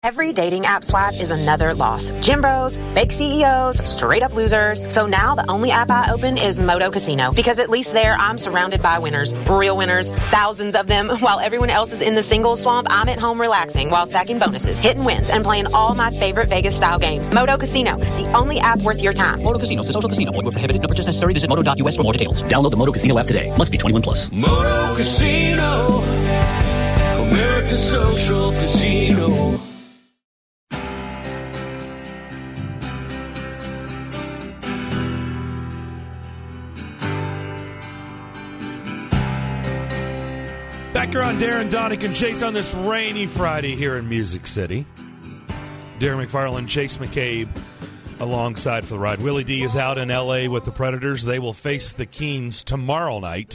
Every dating app swipe is another loss. Gym bros, fake CEOs, straight up losers. So now the only app I open is Moto Casino, because at least there I'm surrounded by winners. Real winners, thousands of them. While everyone else is in the single swamp, I'm at home relaxing while stacking bonuses, hitting wins, and playing all my favorite Vegas-style games. Moto Casino, the only app worth your time. Moto Casino is a social casino. Void where prohibited. No purchase necessary. Visit moto.us for more details. Download the Moto Casino app today. Must be 21 plus. Moto Casino, America's social casino. Back here on Darren, Donick, and Chase on this rainy Friday here in Music City. Darren McFarland, Chase McCabe alongside for the ride. Willie D is out in L.A. with the Predators. They will face the Keens tomorrow night.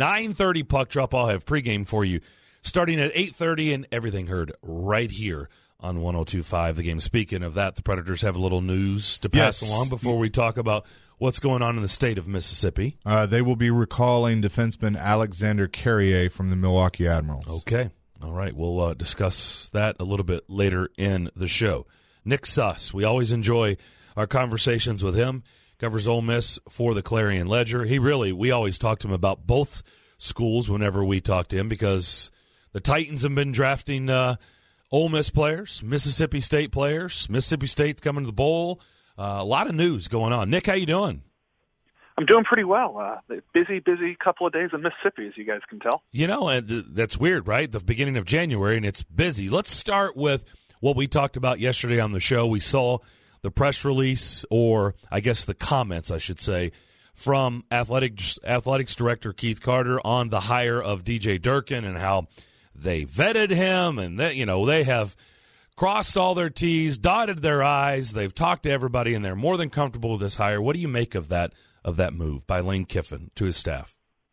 9:30 puck drop. I'll have pregame for you starting at 8:30, and everything heard right here on 102.5 The Game. Speaking of that, the Predators have a little news to pass along before we talk about what's going on in the state of Mississippi. They will be recalling defenseman Alexander Carrier from the Milwaukee Admirals. Okay. All right. We'll discuss that a little bit later in the show. Nick Suss. We always enjoy our conversations with him. Covers Ole Miss for the Clarion Ledger. We always talk to him about both schools whenever we talk to him, because the Titans have been drafting Ole Miss players, Mississippi State players. Mississippi State's coming to the bowl. A lot of news going on. Nick, how you doing? I'm doing pretty well. Busy couple of days in Mississippi, as you guys can tell. You know, and that's weird, right? The beginning of January, and it's busy. Let's start with what we talked about yesterday on the show. We saw the press release, or I guess the comments, I should say, from athletics director Keith Carter on the hire of DJ Durkin and how they vetted him, and that, they have crossed all their T's, dotted their I's. They've talked to everybody, and they're more than comfortable with this hire. What do you make of that move by Lane Kiffin to his staff?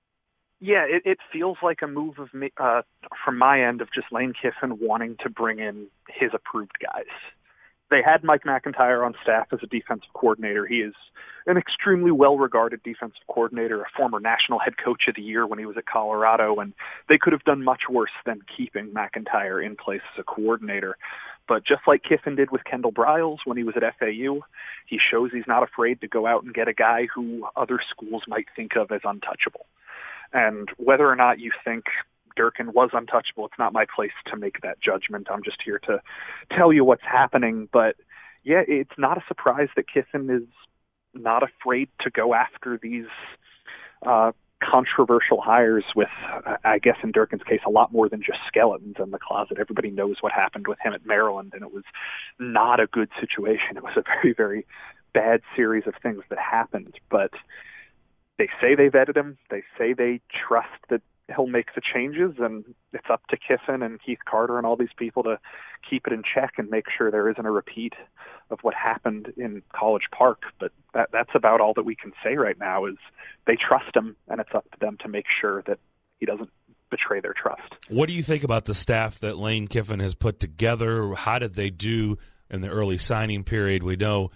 Yeah, it feels like a move of me, from my end, of just Lane Kiffin wanting to bring in his approved guys. They had Mike McIntyre on staff as a defensive coordinator. He is an extremely well-regarded defensive coordinator, a former national head coach of the year when he was at Colorado, and they could have done much worse than keeping McIntyre in place as a coordinator. But just like Kiffin did with Kendall Briles when he was at FAU, he shows he's not afraid to go out and get a guy who other schools might think of as untouchable. And whether or not you think Durkin was untouchable, it's not my place to make that judgment. I'm just here to tell you what's happening. But, yeah, it's not a surprise that Kiffin is not afraid to go after these controversial hires with, I guess in Durkin's case, a lot more than just skeletons in the closet. Everybody knows what happened with him at Maryland, and it was not a good situation. It was a very, very bad series of things that happened. But they say they vetted him. They say they trust that he'll make the changes, and it's up to Kiffin and Keith Carter and all these people to keep it in check and make sure there isn't a repeat of what happened in College Park. But that's about all that we can say right now, is they trust him, and it's up to them to make sure that he doesn't betray their trust. What do you think about the staff that Lane Kiffin has put together? How did they do in the early signing period? We know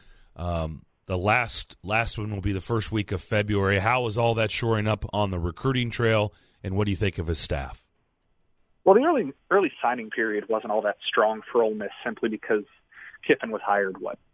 the last one will be the first week of February. How is all that shoring up on the recruiting trail? And what do you think of his staff? Well, the early signing period wasn't all that strong for Ole Miss, simply because Kiffin was hired,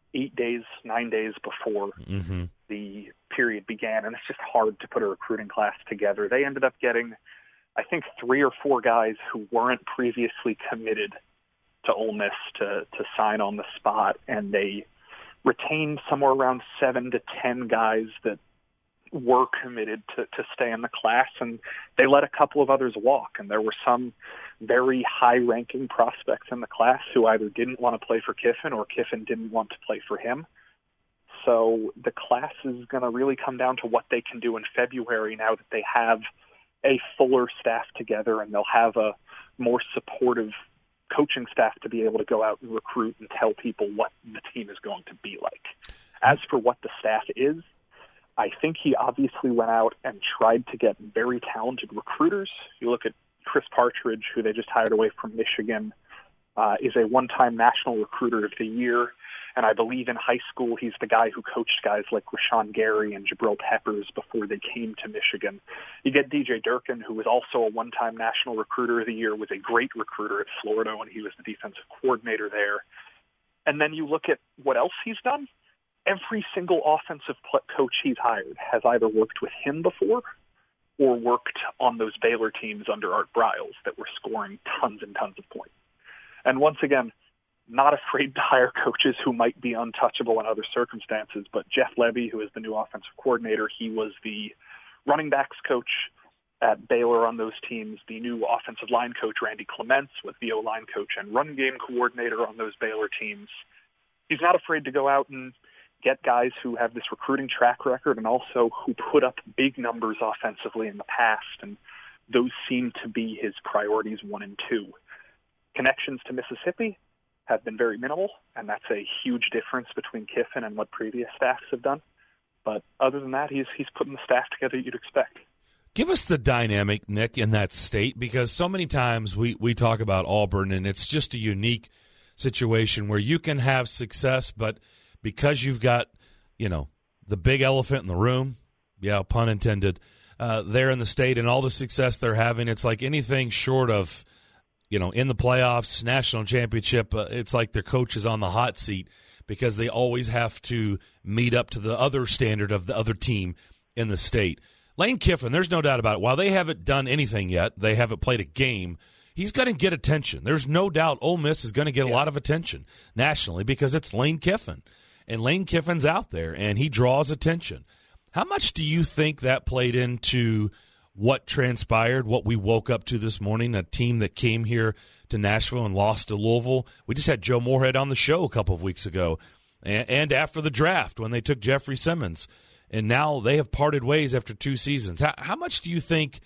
9 days before the period began, and it's just hard to put a recruiting class together. They ended up getting, I think, 3 or 4 guys who weren't previously committed to Ole Miss to sign on the spot, and they retained somewhere around 7 to 10 guys that were committed to stay in the class, and they let a couple of others walk. And there were some very high-ranking prospects in the class who either didn't want to play for Kiffin or Kiffin didn't want to play for him. So the class is going to really come down to what they can do in February now that they have a fuller staff together, and they'll have a more supportive coaching staff to be able to go out and recruit and tell people what the team is going to be like. As for what the staff is, I think he obviously went out and tried to get very talented recruiters. You look at Chris Partridge, who they just hired away from Michigan. is a one-time National Recruiter of the Year. And I believe in high school, he's the guy who coached guys like Rashawn Gary and Jabril Peppers before they came to Michigan. You get DJ Durkin, who was also a one-time National Recruiter of the Year, was a great recruiter at Florida when he was the defensive coordinator there. And then you look at what else he's done. Every single offensive coach he's hired has either worked with him before or worked on those Baylor teams under Art Briles that were scoring tons and tons of points. And once again, not afraid to hire coaches who might be untouchable in other circumstances, but Jeff Lebby, who is the new offensive coordinator, he was the running backs coach at Baylor on those teams. The new offensive line coach, Randy Clements, was the O-line coach and run game coordinator on those Baylor teams. He's not afraid to go out and get guys who have this recruiting track record and also who put up big numbers offensively in the past, and those seem to be his priorities 1 and 2. Connections to Mississippi have been very minimal, and that's a huge difference between Kiffin and what previous staffs have done. But other than that, he's putting the staff together you'd expect. Give us the dynamic, Nick, in that state, because so many times we talk about Auburn, and it's just a unique situation where you can have success, but because you've got, the big elephant in the room, yeah, pun intended, there in the state and all the success they're having, it's like anything short of, in the playoffs, national championship, it's like their coach is on the hot seat because they always have to meet up to the other standard of the other team in the state. Lane Kiffin, there's no doubt about it. While they haven't done anything yet, they haven't played a game, he's going to get attention. There's no doubt Ole Miss is going to get a lot of attention nationally because it's Lane Kiffin. And Lane Kiffin's out there, and he draws attention. How much do you think that played into what transpired, what we woke up to this morning, a team that came here to Nashville and lost to Louisville? We just had Joe Moorhead on the show a couple of weeks ago, and after the draft when they took Jeffrey Simmons. And now they have parted ways after 2 seasons. How much do you think,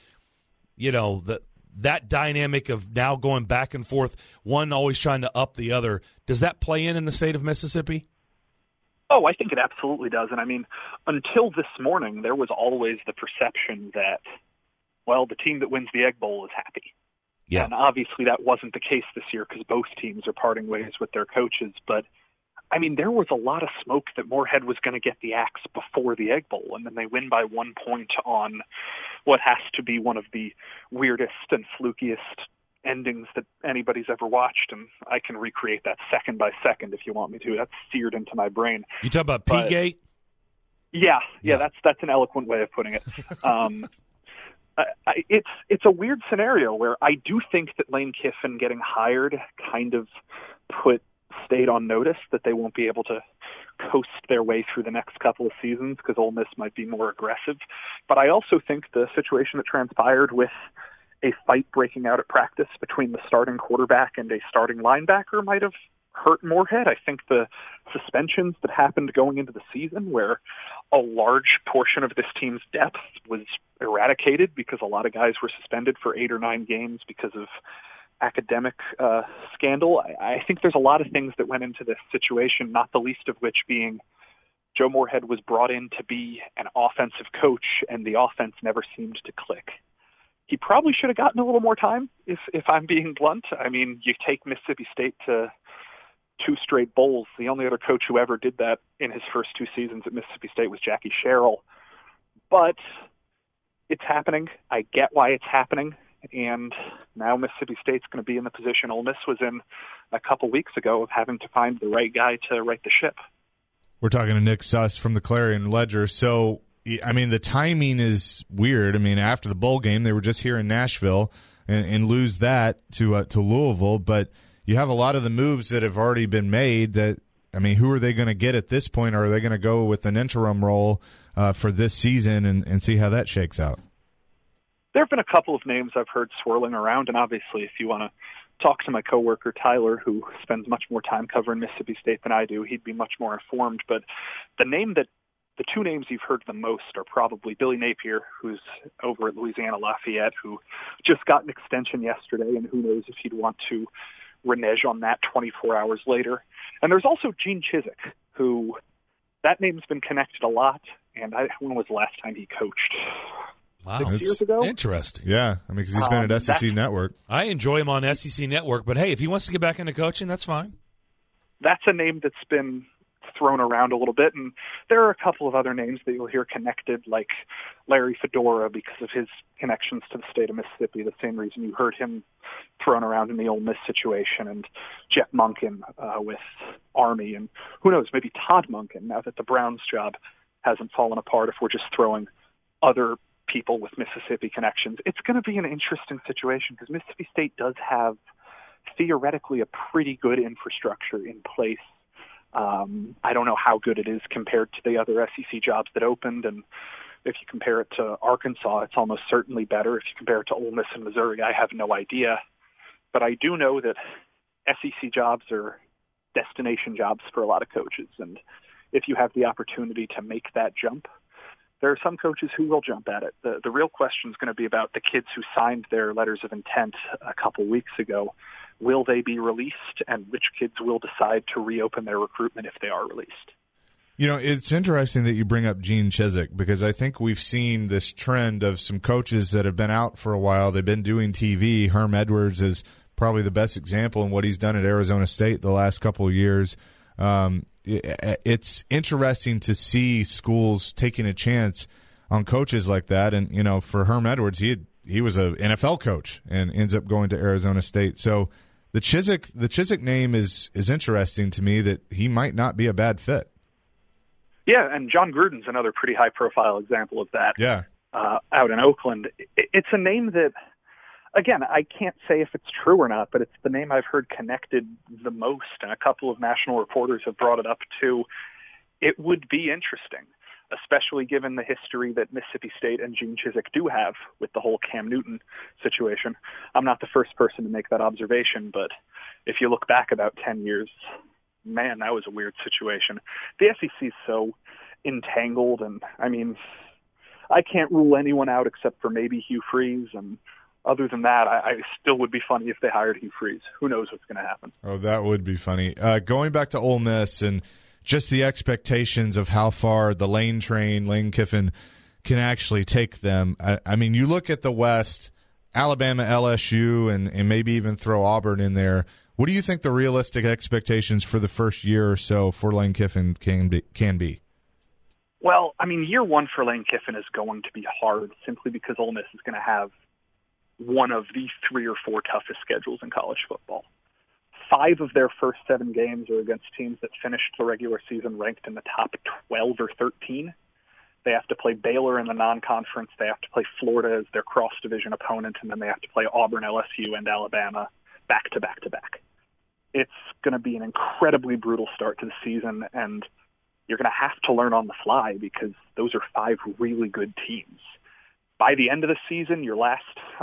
that dynamic of now going back and forth, one always trying to up the other, does that play in the state of Mississippi? Oh, I think it absolutely does. And I mean, until this morning, there was always the perception that, the team that wins the Egg Bowl is happy. Yeah. And obviously that wasn't the case this year because both teams are parting ways with their coaches. But, I mean, there was a lot of smoke that Moorhead was going to get the axe before the Egg Bowl, and then they win by 1 point on what has to be one of the weirdest and flukiest endings that anybody's ever watched, and I can recreate that second by second if you want me to. That's seared into my brain. You talk about P-Gate? Yeah, that's an eloquent way of putting it. It's a weird scenario where I do think that Lane Kiffin getting hired kind of put State on notice that they won't be able to coast their way through the next couple of seasons because Ole Miss might be more aggressive. But I also think the situation that transpired with a fight breaking out at practice between the starting quarterback and a starting linebacker might have hurt Moorhead. I think the suspensions that happened going into the season where a large portion of this team's depth was eradicated because a lot of guys were suspended for 8 or 9 games because of academic scandal. I think there's a lot of things that went into this situation, not the least of which being Joe Moorhead was brought in to be an offensive coach, and the offense never seemed to click. He probably should have gotten a little more time, if I'm being blunt. I mean, you take Mississippi State to 2 straight bowls. The only other coach who ever did that in his first 2 seasons at Mississippi State was Jackie Sherrill. But it's happening. I get why it's happening. And now Mississippi State's going to be in the position Ole Miss was in a couple weeks ago of having to find the right guy to right the ship. We're talking to Nick Suss from the Clarion Ledger. So, I mean, the timing is weird. I mean, after the bowl game, they were just here in Nashville and lose that to Louisville. But you have a lot of the moves that have already been made that, I mean, who are they going to get at this point? Or are they going to go with an interim role for this season and see how that shakes out? There have been a couple of names I've heard swirling around, and obviously if you want to talk to my coworker Tyler, who spends much more time covering Mississippi State than I do, he'd be much more informed. But the 2 names you've heard the most are probably Billy Napier, who's over at Louisiana Lafayette, who just got an extension yesterday, and who knows if he'd want to renege on that 24 hours later. And there's also Gene Chizik, who that name's been connected a lot, and when was the last time he coached? Wow. 6 years ago. Interesting. Yeah, I mean, because he's been at SEC Network. I enjoy him on SEC Network, but hey, if he wants to get back into coaching, that's fine. That's a name that's been thrown around a little bit, and there are a couple of other names that you'll hear connected, like Larry Fedora, because of his connections to the state of Mississippi, the same reason you heard him thrown around in the Ole Miss situation, and Jeff Monken with Army, and who knows, maybe Todd Monken, now that the Browns job hasn't fallen apart, if we're just throwing other people with Mississippi connections. It's going to be an interesting situation because Mississippi State does have theoretically a pretty good infrastructure in place. I don't know how good it is compared to the other SEC jobs that opened, and if you compare it to Arkansas, it's almost certainly better. If you compare it to Ole Miss and Missouri, I have no idea. But I do know that SEC jobs are destination jobs for a lot of coaches, and if you have the opportunity to make that jump, there are some coaches who will jump at it. The real question is going to be about the kids who signed their letters of intent a couple weeks ago. Will they be released, and which kids will decide to reopen their recruitment if they are released? You know, it's interesting that you bring up Gene Chizik, because I think we've seen this trend of some coaches that have been out for a while. They've been doing TV. Herm Edwards is probably the best example in what he's done at Arizona State the last couple of years. It's interesting to see schools taking a chance on coaches like that. And, you know, for Herm Edwards, he was an NFL coach and ends up going to Arizona State. So the Chizik name is interesting to me, that he might not be a bad fit. Yeah, and John Gruden's another pretty high-profile example of that. Yeah, out in Oakland. It's a name that, again, I can't say if it's true or not, but it's the name I've heard connected the most, and a couple of national reporters have brought it up too. It would be interesting, especially given the history that Mississippi State and Gene Chizik do have with the whole Cam Newton situation. I'm not the first person to make that observation, but if you look back about 10 years, man, that was a weird situation. The SEC is so entangled, and, I mean, I can't rule anyone out except for maybe Hugh Freeze, and other than that, I still would be funny if they hired Hugh Freeze. Who knows what's going to happen? Oh, that would be funny. Going back to Ole Miss and just the expectations of how far the Lane Kiffin can actually take them. I mean, you look at the West, Alabama, LSU, and maybe even throw Auburn in there. What do you think the realistic expectations for the first year or so for Lane Kiffin can be? Well, I mean, year one for Lane Kiffin is going to be hard simply because Ole Miss is going to have one of the 3 or 4 toughest schedules in college football. 5 of their first 7 games are against teams that finished the regular season ranked in the top 12 or 13. They have to play Baylor in the non-conference. They have to play Florida as their cross-division opponent, and then they have to play Auburn, LSU, and Alabama back-to-back-to-back. It's going to be an incredibly brutal start to the season, and you're going to have to learn on the fly because those are 5 really good teams. By the end of the season, your last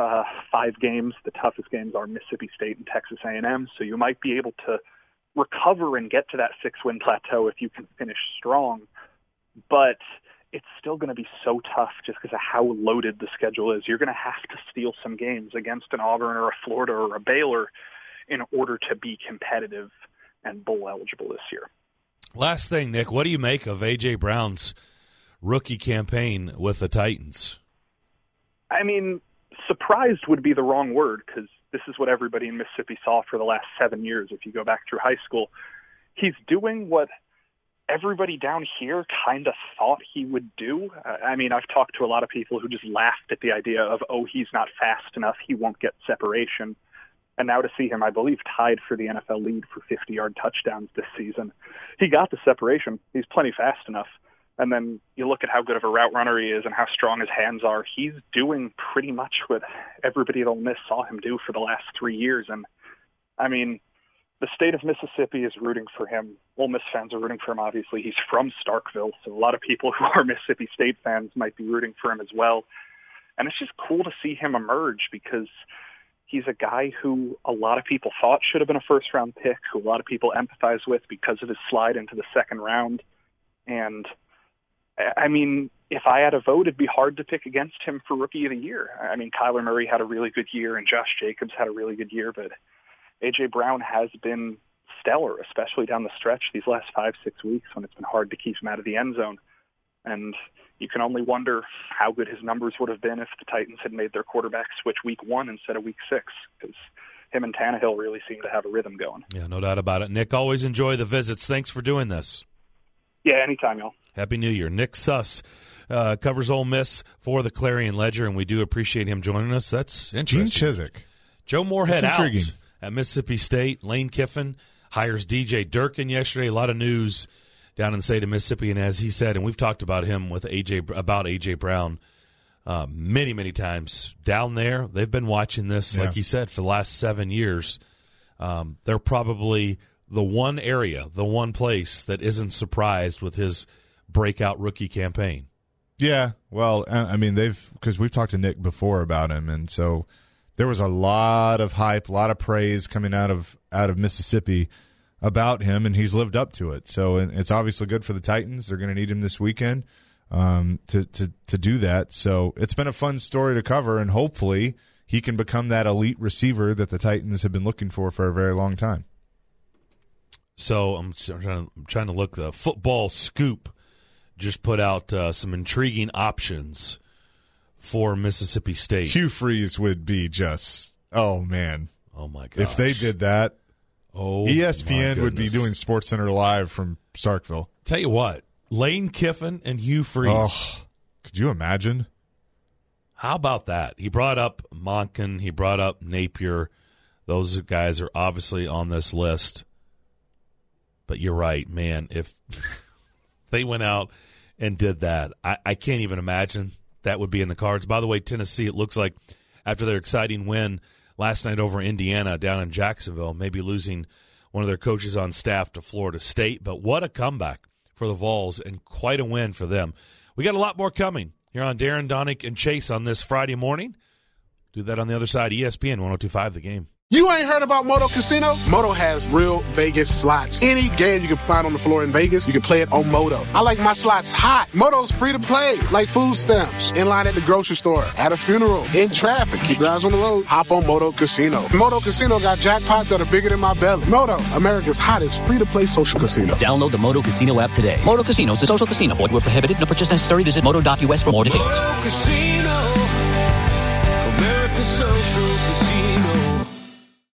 5 games, the toughest games are Mississippi State and Texas A&M, so you might be able to recover and get to that 6-win plateau if you can finish strong. But it's still going to be so tough just because of how loaded the schedule is. You're going to have to steal some games against an Auburn or a Florida or a Baylor in order to be competitive and bowl eligible this year. Last thing, Nick, what do you make of A.J. Brown's rookie campaign with the Titans? I mean, surprised would be the wrong word because this is what everybody in Mississippi saw for the last 7 years. If you go back through high school, he's doing what everybody down here kind of thought he would do. I mean, I've talked to a lot of people who just laughed at the idea of, oh, he's not fast enough, he won't get separation. And now to see him, I believe, tied for the NFL lead for 50-yard touchdowns this season. He got the separation. He's plenty fast enough. And then you look at how good of a route runner he is and how strong his hands are. He's doing pretty much what everybody at Ole Miss saw him do for the last 3 years. And, I mean, the state of Mississippi is rooting for him. Ole Miss fans are rooting for him, obviously. He's from Starkville, so a lot of people who are Mississippi State fans might be rooting for him as well. And it's just cool to see him emerge because he's a guy who a lot of people thought should have been a first-round pick, who a lot of people empathize with because of his slide into the second round. And, I mean, if I had a vote, it'd be hard to pick against him for Rookie of the Year. I mean, Kyler Murray had a really good year, and Josh Jacobs had a really good year, but A.J. Brown has been stellar, especially down the stretch these last 5-6 weeks when it's been hard to keep him out of the end zone. And you can only wonder how good his numbers would have been if the Titans had made their quarterback switch week 1 instead of week 6, because him and Tannehill really seem to have a rhythm going. Yeah, no doubt about it. Nick, always enjoy the visits. Thanks for doing this. Yeah, anytime, y'all. Happy New Year. Nick Suss covers Ole Miss for the Clarion Ledger, and we do appreciate him joining us. That's interesting. Gene Chizik. Joe Moorhead That's out intriguing. at Mississippi State. Lane Kiffin hires DJ Durkin yesterday. A lot of news down in the state of Mississippi, and as he said, and we've talked about him with A.J. Brown many, many times down there. They've been watching this, like he said, for the last 7 years. They're probably the one area, the one place that isn't surprised with his breakout rookie campaign. Yeah, well, I mean, because we've talked to Nick before about him, and so there was a lot of hype, a lot of praise coming out of Mississippi about him, and he's lived up to it. So it's obviously good for the Titans. They're going to need him this weekend to do that. So it's been a fun story to cover, and hopefully he can become that elite receiver that the Titans have been looking for a very long time. So I'm trying to look. The Football Scoop just put out some intriguing options for Mississippi State. Hugh Freeze would be just, oh man. Oh my gosh. If they did that, ESPN would be doing SportsCenter Live from Starkville. Tell you what, Lane Kiffin and Hugh Freeze. Oh, could you imagine? How about that? He brought up Monken. He brought up Napier. Those guys are obviously on this list. But you're right, man. If they went out and did that, I can't even imagine that would be in the cards. By the way, Tennessee, it looks like after their exciting win last night over Indiana down in Jacksonville, maybe losing one of their coaches on staff to Florida State. But what a comeback for the Vols and quite a win for them. We got a lot more coming here on Darren, Donick, and Chase on this Friday morning. Do that on the other side. ESPN 102.5 The Game. You ain't heard about Moto Casino? Moto has real Vegas slots. Any game you can find on the floor in Vegas, you can play it on Moto. I like my slots hot. Moto's free to play, like food stamps, in line at the grocery store, at a funeral, in traffic. Keep your eyes on the road. Hop on Moto Casino. Moto Casino got jackpots that are bigger than my belly. Moto, America's hottest free-to-play social casino. Download the Moto Casino app today. Moto Casino is a social casino. Void where prohibited. No purchase necessary. Visit moto.us for more details. Moto Casino, America's social casino.